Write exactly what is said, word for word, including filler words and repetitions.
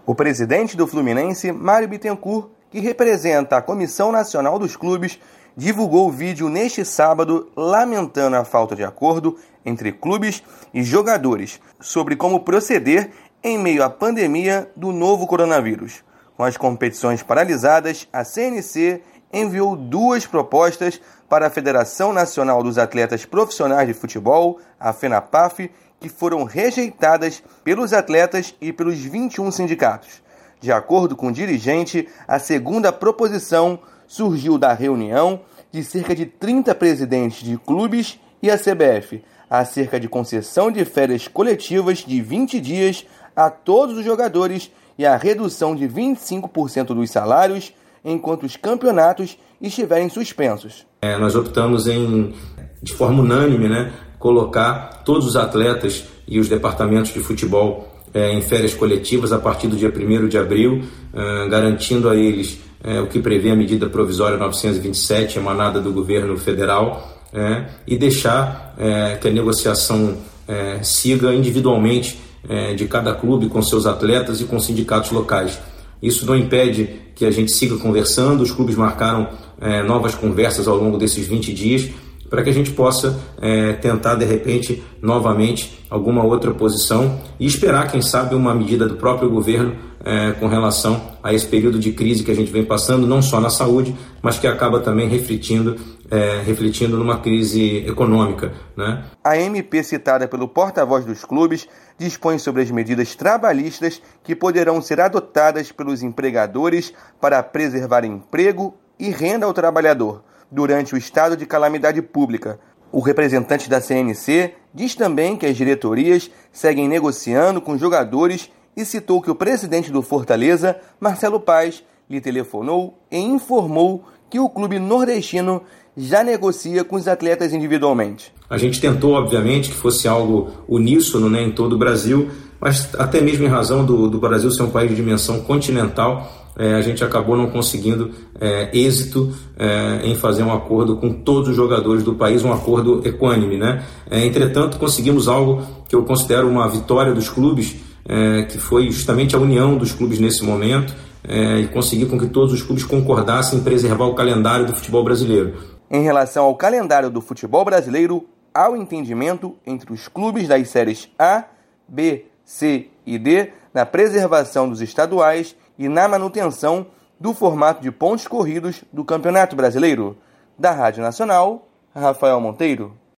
O presidente do Fluminense, Mário Bittencourt, que representa a Comissão Nacional dos Clubes, divulgou o vídeo neste sábado lamentando a falta de acordo entre clubes e jogadores sobre como proceder em meio à pandemia do novo coronavírus. Com as competições paralisadas, a C N C enviou duas propostas para a Federação Nacional dos Atletas Profissionais de Futebol, a FENAPAF, que foram rejeitadas pelos atletas e pelos vinte e um sindicatos. De acordo com o dirigente, a segunda proposição surgiu da reunião de cerca de trinta presidentes de clubes e a C B F, acerca de concessão de férias coletivas de vinte dias a todos os jogadores e a redução de vinte e cinco por cento dos salários enquanto os campeonatos estiverem suspensos. É, nós optamos em, de forma unânime, né, colocar todos os atletas e os departamentos de futebol é, em férias coletivas a partir do dia primeiro de abril, é, garantindo a eles é, o que prevê a medida provisória novecentos e vinte e sete, emanada do governo federal, é, e deixar é, que a negociação é, siga individualmente é, de cada clube com seus atletas e com sindicatos locais. Isso não impede que a gente siga conversando. Os clubes marcaram é, novas conversas ao longo desses vinte dias para que a gente possa é, tentar, de repente, novamente alguma outra posição e esperar, quem sabe, uma medida do próprio governo é, com relação a esse período de crise que a gente vem passando, não só na saúde, mas que acaba também refletindo, é, refletindo numa crise econômica, né? A M P citada pelo porta-voz dos clubes dispõe sobre as medidas trabalhistas que poderão ser adotadas pelos empregadores para preservar emprego e renda ao trabalhador durante o estado de calamidade pública. O representante da C N C diz também que as diretorias seguem negociando com jogadores e citou que o presidente do Fortaleza, Marcelo Paes, lhe telefonou e informou que o clube nordestino já negocia com os atletas individualmente. A gente tentou, obviamente, que fosse algo uníssono, né, em todo o Brasil, mas até mesmo em razão do, do Brasil ser um país de dimensão continental, é, a gente acabou não conseguindo é, êxito é, em fazer um acordo com todos os jogadores do país, um acordo equânime, né? É, entretanto, conseguimos algo que eu considero uma vitória dos clubes, é, que foi justamente a união dos clubes nesse momento, é, e conseguir com que todos os clubes concordassem em preservar o calendário do futebol brasileiro. Em relação ao calendário do futebol brasileiro, há o entendimento entre os clubes das séries A, B, C e D na preservação dos estaduais e na manutenção do formato de pontos corridos do Campeonato Brasileiro. Da Rádio Nacional, Rafael Monteiro.